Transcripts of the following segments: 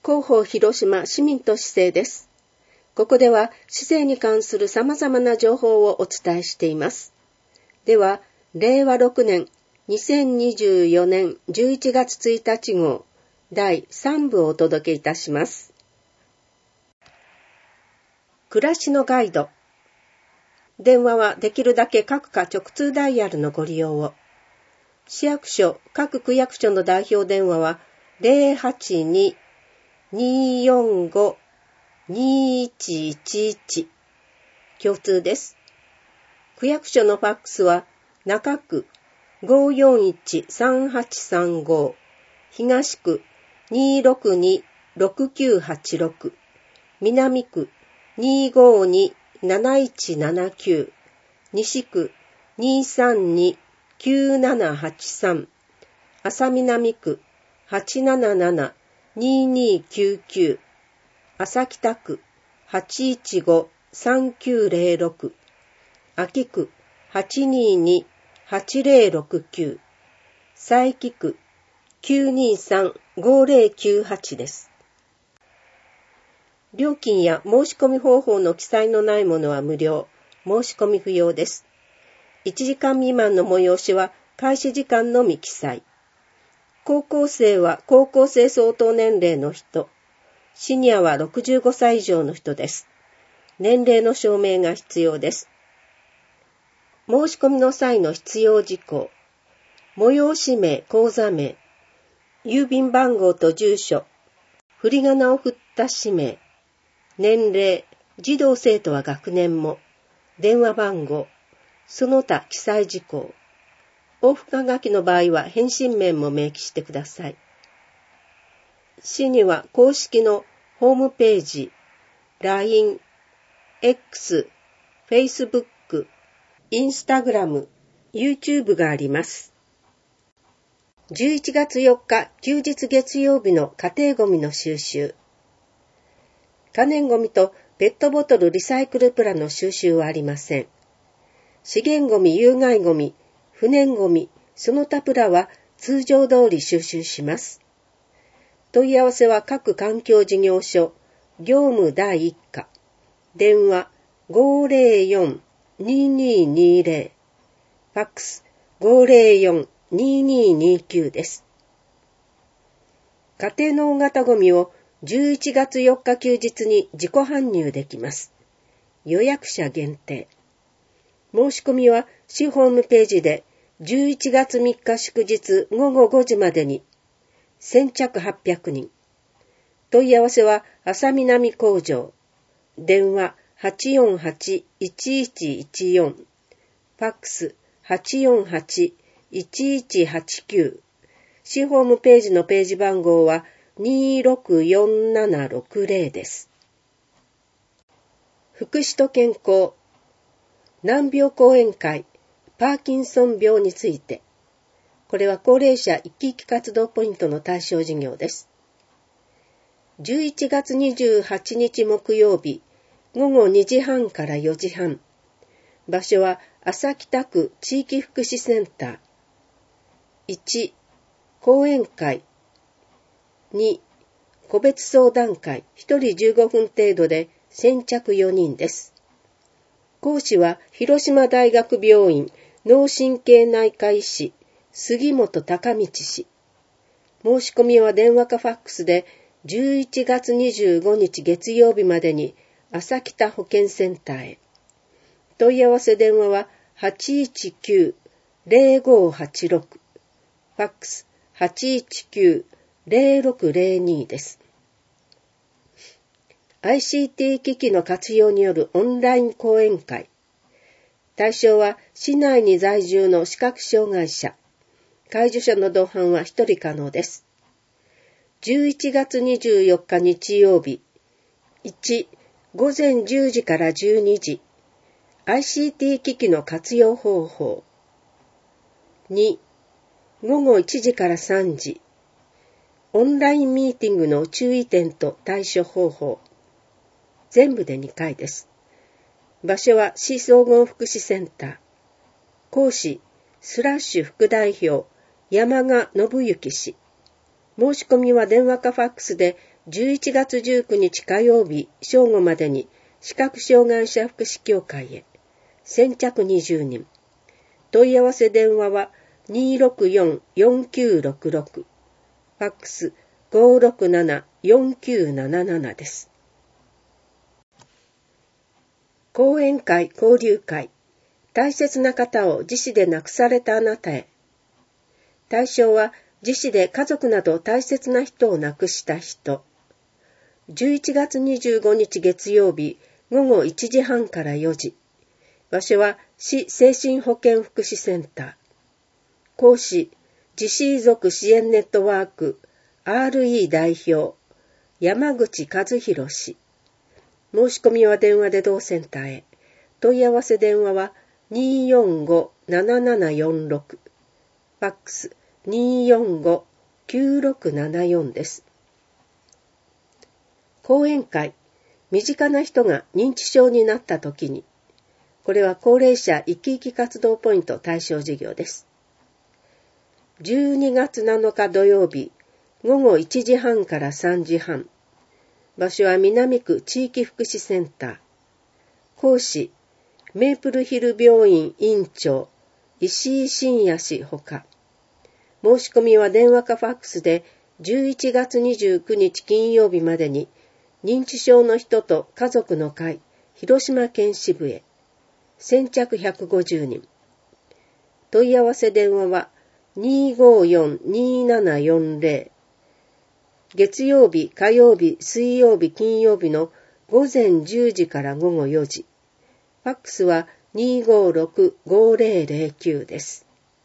広報広島市民と市政です。ここでは市政に関する様々な情報をお伝えしています。では、令和6年2024年11月1日号第3部をお届けいたします。暮らしのガイド。電話はできるだけ各課直通ダイヤルのご利用を。市役所、各区役所の代表電話は 082-245-2111 共通です。区役所のファックスは中区 541-3835 東区 262-6986 南区 252-7179 西区 232-9783 安佐南区 877-2299 安佐北区 815-3906 安芸区 822-8069 佐伯区 923-5098 です。料金や申し込み方法の記載のないものは無料、申し込み不要です。1時間未満の催しは開始時間のみ記載。高校生は高校生相当年齢の人、シニアは65歳以上の人です。年齢の証明が必要です。申し込みの際の必要事項、催し名、口座名、郵便番号と住所、振り仮名を振った氏名、年齢、児童生徒は学年も、電話番号、その他記載事項。往復はがきの場合は返信面も明記してください。市には公式のホームページ、LINE、X、Facebook、Instagram、YouTube があります。11月4日休日月曜日の家庭ごみの収集。可燃ごみとペットボトルリサイクルプラの収集はありません。資源ごみ、有害ごみ、不燃ごみ、その他プラは通常通り収集します。問い合わせは各環境事業所、業務第1課、電話 504-2220、ファックス 504-2229 です。家庭の大型ごみを11月4日休日に自己搬入できます。予約者限定。申し込みは市ホームページで11月3日祝日午後5時までに。先着800人。問い合わせは安佐南工場。電話 848-1114。ファックス 848-1189。市ホームページのページ番号は264760です。福祉と健康。難病講演会、パーキンソン病について。これは高齢者生き生き活動ポイントの対象事業です。11月28日木曜日、午後2時半から4時半。場所は安佐北区地域福祉センター。1、講演会。2、個別相談会、1人15分程度で先着4人です。講師は広島大学病院脳神経内科医師杉本隆道氏。申し込みは電話かファックスで11月25日月曜日までに安佐北保健センターへ。問い合わせ電話は 819-0586、ファックス 819-0602 です。ICT 機器の活用によるオンライン講演会。対象は市内に在住の視覚障害者。介助者の同伴は1人可能です。11月24日日曜日。1、午前10時から12時。ICT 機器の活用方法。2、午後1時から3時。オンラインミーティングの注意点と対処方法。全部で2回です。場所は市総合福祉センター。講師、副代表、山賀信之氏。 申し込みは電話かファックスで11月19日火曜日正午までに視覚障害者福祉協会へ。先着20人。問い合わせ電話は 264-4966。ファックス 567-4977 です。講演会交流会。大切な方を自死で亡くされたあなたへ。対象は自死で家族など大切な人を亡くした人。11月25日月曜日午後1時半から4時。場所は市精神保健福祉センター。講師、自死遺族支援ネットワーク RE 代表、山口和弘氏。申し込みは電話で同センターへ。問い合わせ電話は 245-7746。ファックス 245-9674 です。講演会、身近な人が認知症になったときに。これは高齢者生き生き活動ポイント対象事業です。12月7日土曜日、午後1時半から3時半。場所は南区地域福祉センター。講師、メープルヒル病院院長、石井真也氏ほか。申し込みは電話かファックスで11月29日金曜日までに、認知症の人と家族の会、広島県支部へ。先着150人。問い合わせ電話は254-2740。月曜日、火曜日、水曜日、金曜日の午前10時から午後4時。ファックスは256-5009です。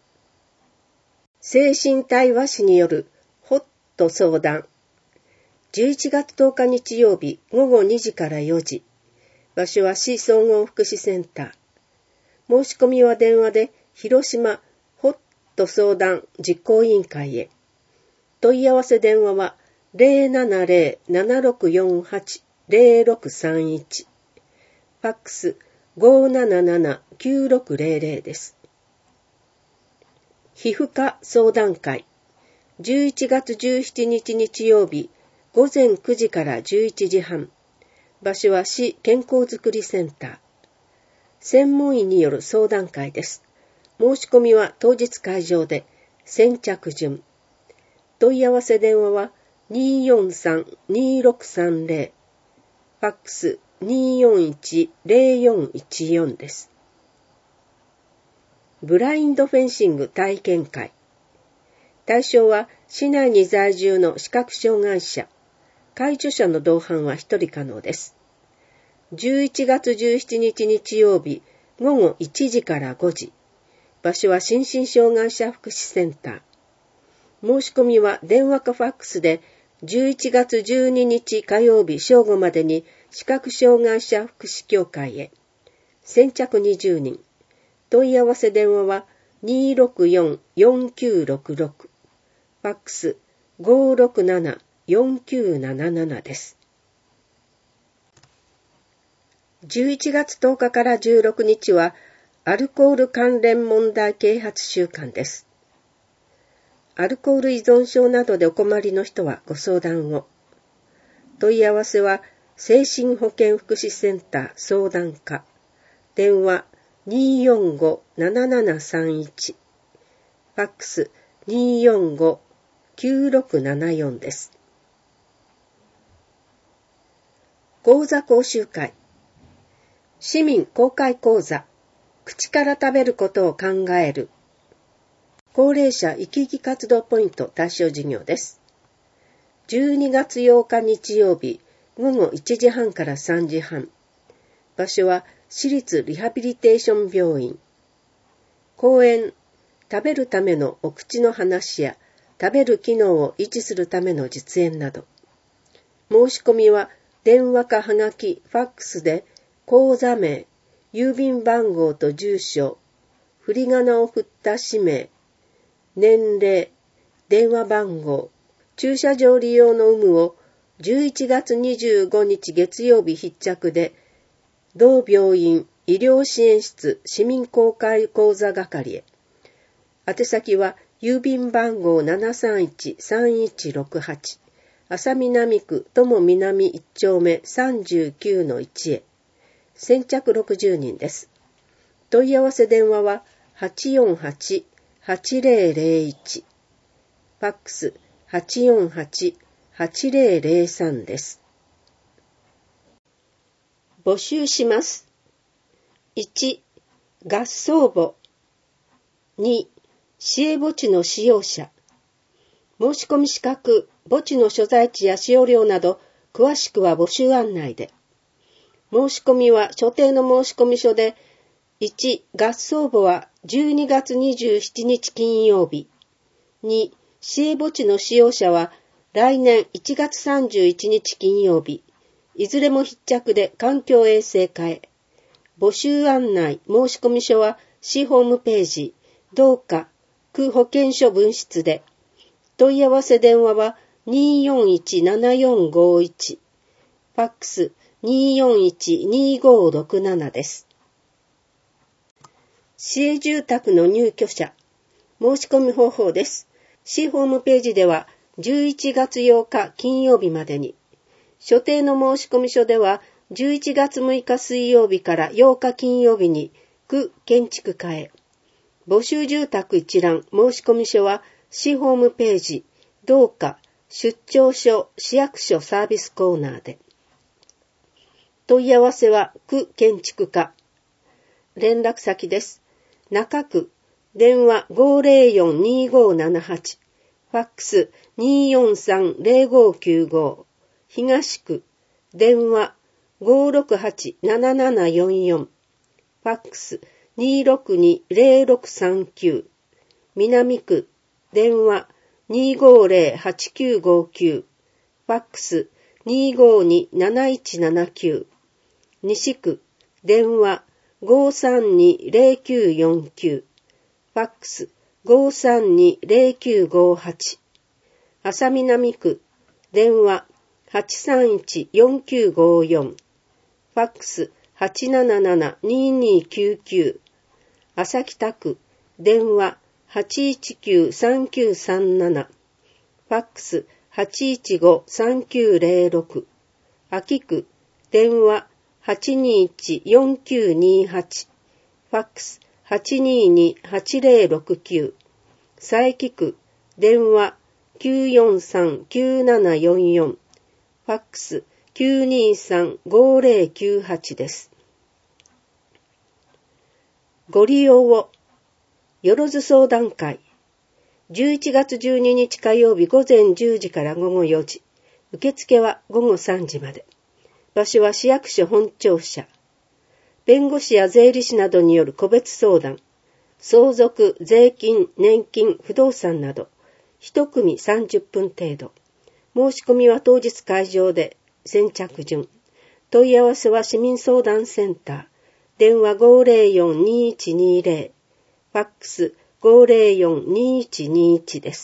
精神対話師によるホット相談。11月10日日曜日午後2時から4時。場所は市総合福祉センター。申し込みは電話で広島ホット相談実行委員会へ。問い合わせ電話は 070-7648-0631。ファックス 577-9600 です。皮膚科相談会。11月17日日曜日午前9時から11時半。場所は市健康づくりセンター。専門医による相談会です。申し込みは当日会場で先着順。問い合わせ電話は 243-2630。ファックス 241-0414 です。ブラインドフェンシング体験会。対象は市内に在住の視覚障害者。介助者の同伴は1人可能です。11月17日日曜日午後1時から5時。場所は心身障害者福祉センター。申し込みは電話かファックスで11月12日火曜日正午までに視覚障害者福祉協会へ。先着20人。問い合わせ電話は 264-4966。ファックス 567-4977 です。11月10日から16日はアルコール関連問題啓発週間です。アルコール依存症などでお困りの人はご相談を。問い合わせは精神保健福祉センター相談課。電話 245-7731。ファックス 245-9674 です。講座講習会。市民公開講座。口から食べることを考える。高齢者生き生き活動ポイント対象事業です。12月8日日曜日午後1時半から3時半。場所は市立リハビリテーション病院。講演、食べるためのお口の話や食べる機能を維持するための実演など。申し込みは電話かはがき、ファックスで講座名、郵便番号と住所、振り仮名を振った氏名、年齢、電話番号、駐車場利用の有無を11月25日月曜日必着で、同病院医療支援室市民公開講座係へ。宛先は郵便番号 731-3168 安佐南区友南1丁目 39-1 へ。先着60人です。問い合わせ電話は 848-8001 ファックス 848-8003 です。募集します。1、合葬墓。2、市営墓地の使用者。申し込み資格、墓地の所在地や使用料など、詳しくは募集案内で。申し込みは所定の申込書で、1、合葬墓は12月27日金曜日。2、市営墓地の使用者は来年1月31日金曜日。いずれも必着で環境衛生課へ。募集案内、申込書は市ホームページ、同課、区保健所分室で。問い合わせ電話は 241-7451。ファックス 241-2567 です。市営住宅の入居者。申し込み方法です。市ホームページでは11月8日金曜日までに。所定の申込書では11月6日水曜日から8日金曜日に区建築課へ。募集住宅一覧申込書は市ホームページ、同課、出張所、市役所サービスコーナーで。問い合わせは区建築課。連絡先です。中区、電話 504-2578、ファックス 243-0595、東区、電話 568-7744、ファックス 262-0639、南区、電話 250-8959、ファックス 252-7179、西区、電話 532-0949、ファックス 532-0958、安佐南区、電話 831-4954、ファックス 877-2299、朝北区、電話 819-3937、ファックス 815-3906、秋区、電話 821-4928、ファックス 822-8069、佐伯区、電話 943-9744、ファックス 923-5098 です。ご利用を。よろず相談会。11月12日火曜日午前10時から午後4時。受付は午後3時まで。場所は市役所本庁舎。弁護士や税理士などによる個別相談。相続、税金、年金、不動産など。一組30分程度。申し込みは当日会場で。先着順。問い合わせは市民相談センター。電話 504-2120。ファックス 504-2121 です。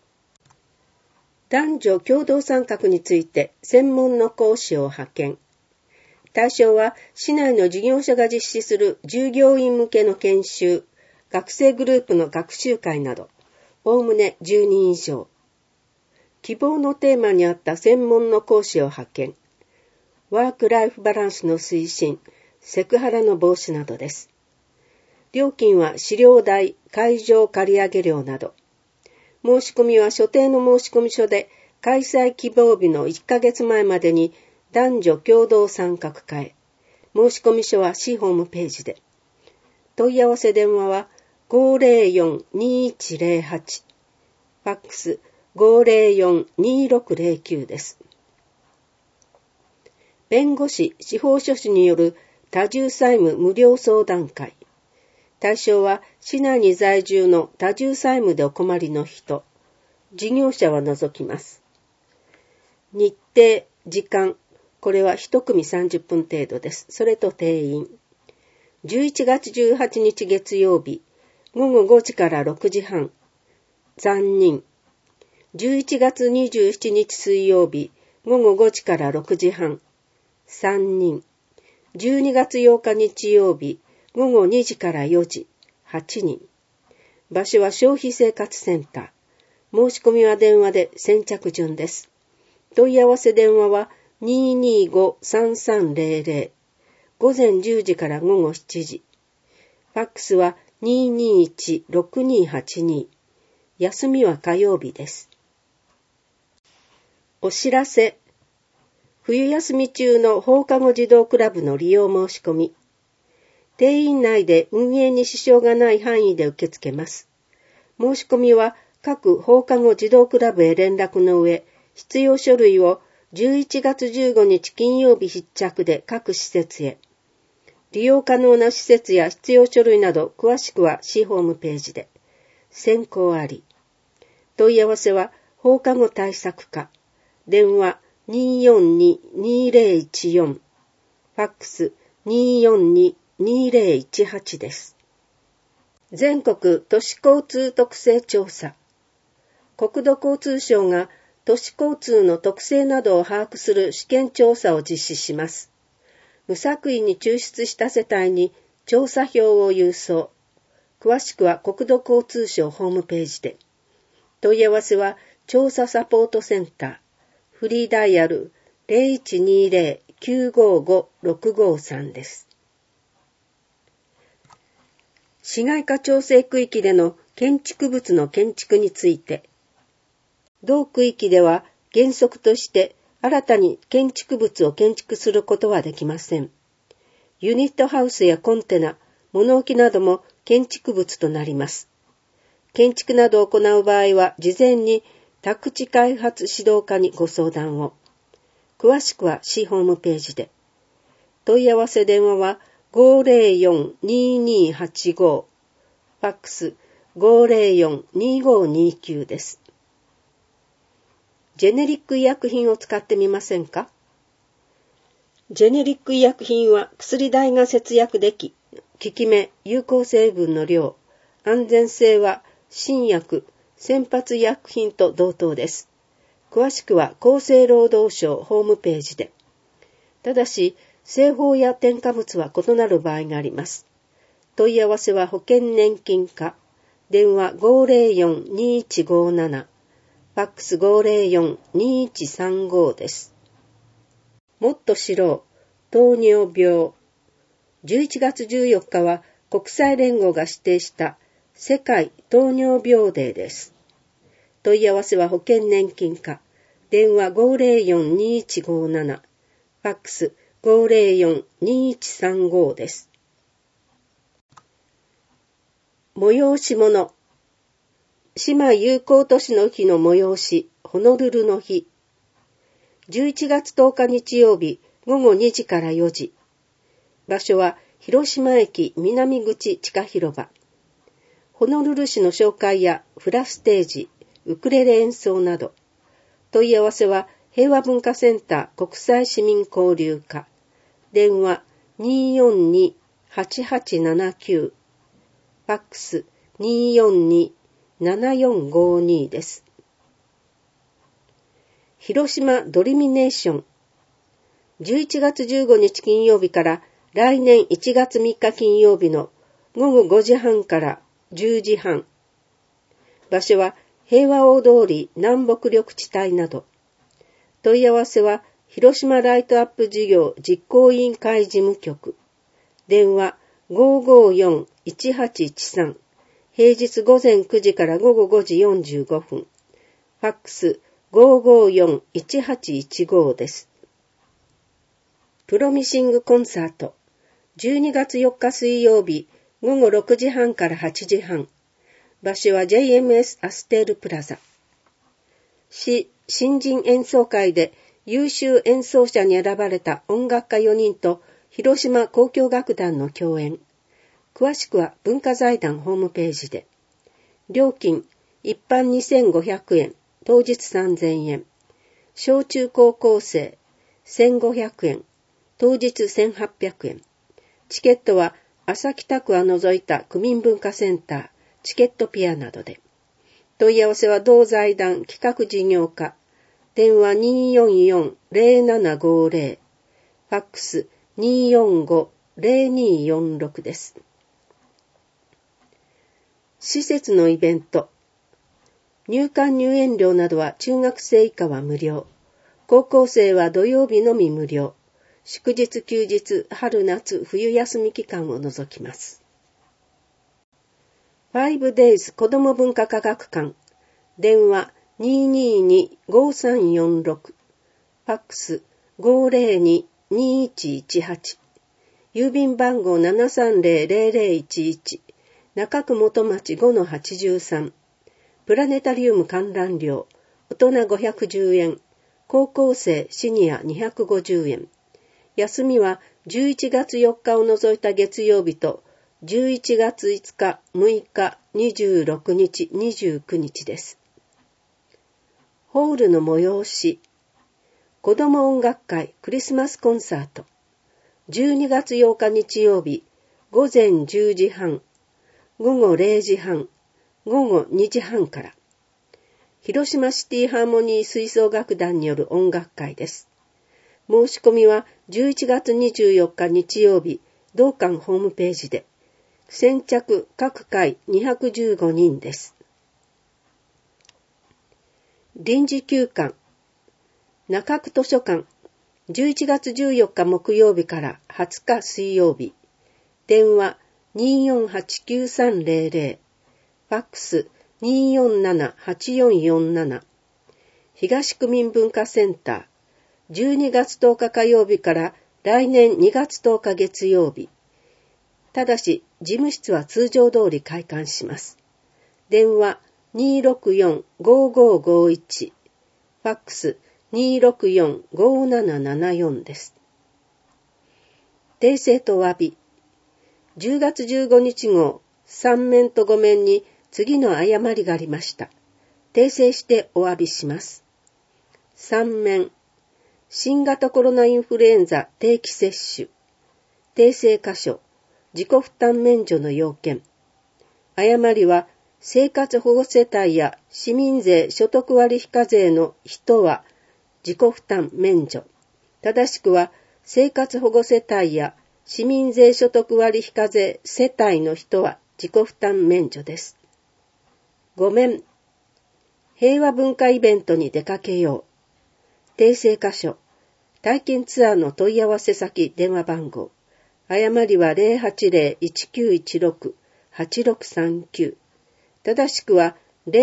男女共同参画について専門の講師を派遣。対象は市内の事業所が実施する従業員向けの研修、学生グループの学習会など、おおむね10人以上。希望のテーマに合った専門の講師を派遣。ワークライフバランスの推進、セクハラの防止などです。料金は資料代、会場借上料など。申し込みは所定の申込書で開催希望日の1ヶ月前までに男女共同参画課へ。申込書は市ホームページで。問い合わせ電話は 504-2108。ファックス 504-2609 です。弁護士、司法書士による多重債務無料相談会。対象は市内に在住の多重債務でお困りの人、事業者は除きます。日程、時間、これは一組30分程度です。それと定員。11月18日月曜日、午後5時から6時半、残人。11月27日水曜日、午後5時から6時半、3人。12月8日日曜日、午後2時から4時、8人。 場所は消費生活センター。申し込みは電話で先着順です。問い合わせ電話は 225-3300。午前10時から午後7時。ファックスは 221-6282。休みは火曜日です。お知らせ。冬休み中の放課後児童クラブの利用申し込み。定員内で運営に支障がない範囲で受け付けます。申し込みは各放課後児童クラブへ連絡の上、必要書類を11月15日金曜日必着で各施設へ。利用可能な施設や必要書類など詳しくは市ホームページで。選考あり。問い合わせは放課後対策課。電話 242-2014。ファックス 242-2018 です。全国都市交通特性調査。国土交通省が都市交通の特性などを把握する試験調査を実施します。無作為に抽出した世帯に調査票を郵送。詳しくは国土交通省ホームページで。問い合わせは調査サポートセンター。フリーダイヤル 0120-955-653 です。市街化調整区域での建築物の建築について。同区域では原則として新たに建築物を建築することはできません。ユニットハウスやコンテナ、物置なども建築物となります。建築などを行う場合は事前に宅地開発指導課にご相談を。詳しくは市ホームページで。問い合わせ電話は 504-2285。ファックス 504-2529 です。ジェネリック医薬品を使ってみませんか？ジェネリック医薬品は薬代が節約でき、効き目、有効成分の量、安全性は新薬、先発医薬品と同等です。詳しくは厚生労働省ホームページで。ただし、製法や添加物は異なる場合があります。問い合わせは保険年金課。電話 504-2157。ファックス 504-2135 です。もっと知ろう。糖尿病。11月14日は国際連合が指定した世界糖尿病デーです。問い合わせは保険年金課。電話 504-2157。ファックス 504-2135 です。催し物。姉妹友好都市の日の催し、ホノルルの日。11月10日日曜日、午後2時から4時。場所は広島駅南口地下広場。ホノルル市の紹介やフラステージ、ウクレレ演奏など。問い合わせは平和文化センター国際市民交流課。電話 242-8879。ファックス 242-7452 です。広島ドリミネーション。11月15日金曜日から来年1月3日金曜日の午後5時半から10時半。場所は平和大通り南北緑地帯など。問い合わせは広島ライトアップ事業実行委員会事務局。電話 554-1813。平日午前9時から午後5時45分。ファックス 554-1815 です。プロミシングコンサート。12月4日水曜日、午後6時半から8時半。場所は JMS アステールプラザ。新人演奏会で優秀演奏者に選ばれた音楽家4人と広島交響楽団の共演。詳しくは文化財団ホームページで。料金、一般2500円、当日3000円。小中高校生、1500円、当日1800円。チケットは朝北区は除いた区民文化センター、チケットピアなどで。問い合わせは同財団企画事業課。電話 244-0750。ファックス 245-0246 です。 施設のイベント。入館入園料などは中学生以下は無料。高校生は土曜日のみ無料。祝日休日、春夏、冬休み期間を除きます。5days 子ども文化科学館。電話222-5346。ファックス502-2118。郵便番号730-0011。中区元町 5-83。プラネタリウム観覧料。大人510円。高校生、シニア250円。休みは11月4日を除いた月曜日と11月5日、6日、26日、29日です。ホールの催し。子ども音楽会クリスマスコンサート。12月8日日曜日、午前10時半、午後0時半、午後2時半から。広島シティハーモニー吹奏楽団による音楽会です。申し込みは11月24日日曜日、同館ホームページで。先着各回215人です。臨時休館。中区図書館。11月14日木曜日から20日水曜日。電話2489300。ファックス247-8447。東区民文化センター。12月10日火曜日から来年2月10日月曜日。ただし、事務室は通常通り開館します。電話264-5551。ファックス264-5774です。訂正とお詫び。10月15日号、3面と5面に次の誤りがありました。訂正してお詫びします。3面。新型コロナインフルエンザ定期接種。訂正箇所。自己負担免除の要件。誤りは、生活保護世帯や市民税所得割非課税の人は自己負担免除。正しくは、生活保護世帯や市民税所得割非課税世帯の人は自己負担免除です。5面。平和文化イベントに出かけよう。訂正箇所。体験ツアーの問い合わせ先電話番号。誤りは 080-1916-8639。正しくは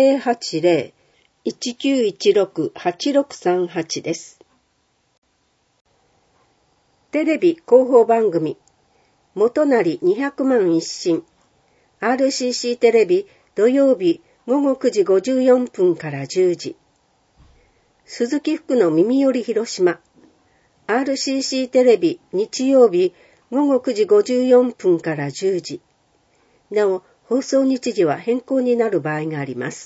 080-1916-8638 です。テレビ広報番組。元成200万一新。RCC テレビ土曜日午後9時54分から10時。鈴木福の耳より広島。RCC テレビ日曜日午後9時54分から10時。なお、放送日時は変更になる場合があります。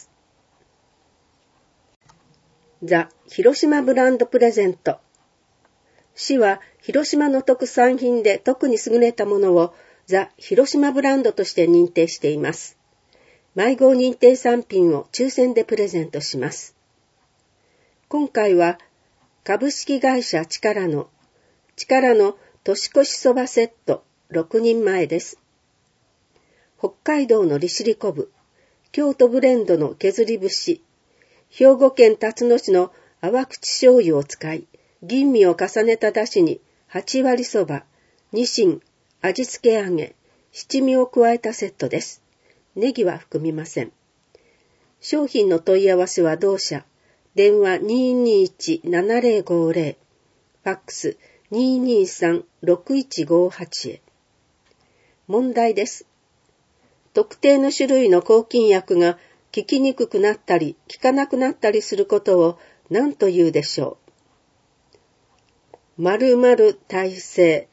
ザ・広島ブランドプレゼント。市は広島の特産品で特に優れたものをザ・広島ブランドとして認定しています。迷子認定産品を抽選でプレゼントします。今回は株式会社力の年越しそばセット6人前です。北海道の利尻昆布、京都ブレンドの削り節、兵庫県辰野市の淡口醤油を使い、吟味を重ねただしに8割そば、ニシン、味付け揚げ、七味を加えたセットです。ネギは含みません。商品の問い合わせは同社、電話221-7050、ファックス223-6158へ。問題です。特定の種類の抗菌薬が効きにくくなったり効かなくなったりすることを何と言うでしょう。〇〇耐性。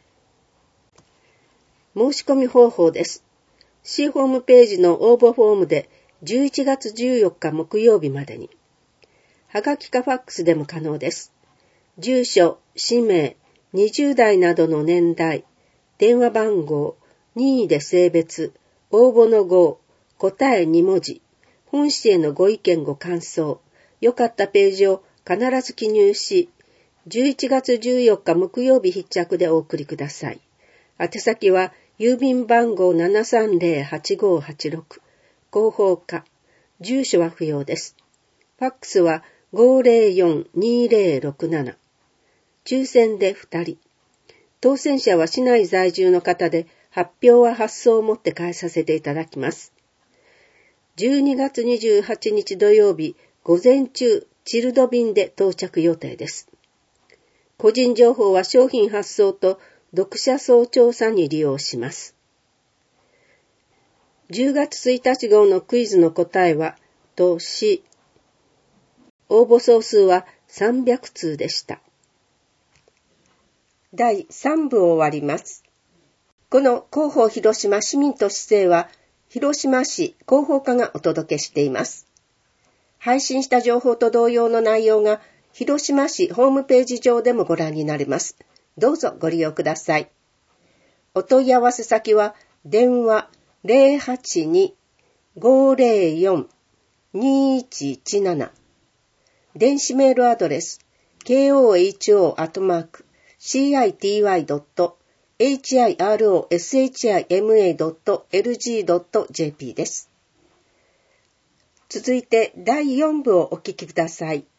申し込み方法です。市ホームページの応募フォームで11月14日木曜日までに。はがきかファックスでも可能です。住所、氏名、20代などの年代、電話番号、任意で性別、応募の号、答え2文字、本誌へのご意見ご感想、良かったページを必ず記入し、11月14日木曜日必着でお送りください。宛先は郵便番号730-8586、 広報課。住所は不要です。ファックスは 504-2067。抽選で2人。当選者は市内在住の方で、発表は発送をもって返させていただきます。12月28日土曜日、午前中、チルド便で到着予定です。個人情報は商品発送と読者層調査に利用します。10月1日号のクイズの答えは、年。応募総数は300通でした。第3部を終わります。この広報広島市民と市政は、広島市広報課がお届けしています。配信した情報と同様の内容が、広島市ホームページ上でもご覧になれます。どうぞご利用ください。お問い合わせ先は、電話 082-504-2117。電子メールアドレス koho.city.hiroshima.lg.jp です。続いて第4部をお聞きください。